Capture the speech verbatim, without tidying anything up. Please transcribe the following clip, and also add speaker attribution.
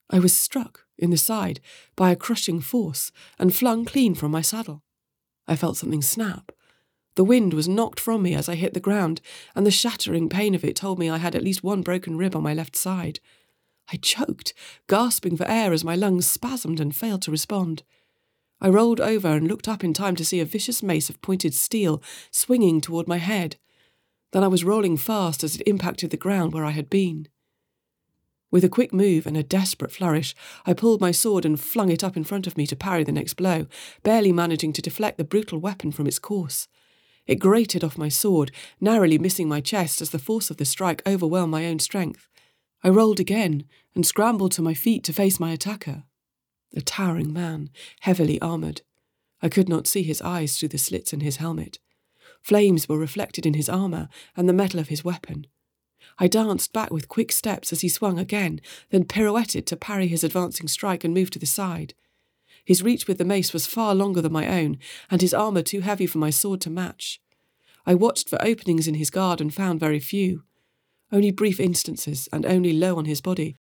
Speaker 1: I was struck, in the side, by a crushing force and flung clean from my saddle. I felt something snap. The wind was knocked from me as I hit the ground, and the shattering pain of it told me I had at least one broken rib on my left side. I choked, gasping for air as my lungs spasmed and failed to respond. I rolled over and looked up in time to see a vicious mace of pointed steel swinging toward my head. Then I was rolling fast as it impacted the ground where I had been. With a quick move and a desperate flourish, I pulled my sword and flung it up in front of me to parry the next blow, barely managing to deflect the brutal weapon from its course. It grated off my sword, narrowly missing my chest as the force of the strike overwhelmed my own strength. I rolled again and scrambled to my feet to face my attacker. A towering man, heavily armoured. I could not see his eyes through the slits in his helmet. Flames were reflected in his armour and the metal of his weapon. I danced back with quick steps as he swung again, then pirouetted to parry his advancing strike and move to the side. His reach with the mace was far longer than my own, and his armour too heavy for my sword to match. I watched for openings in his guard and found very few. Only brief instances, and only low on his body,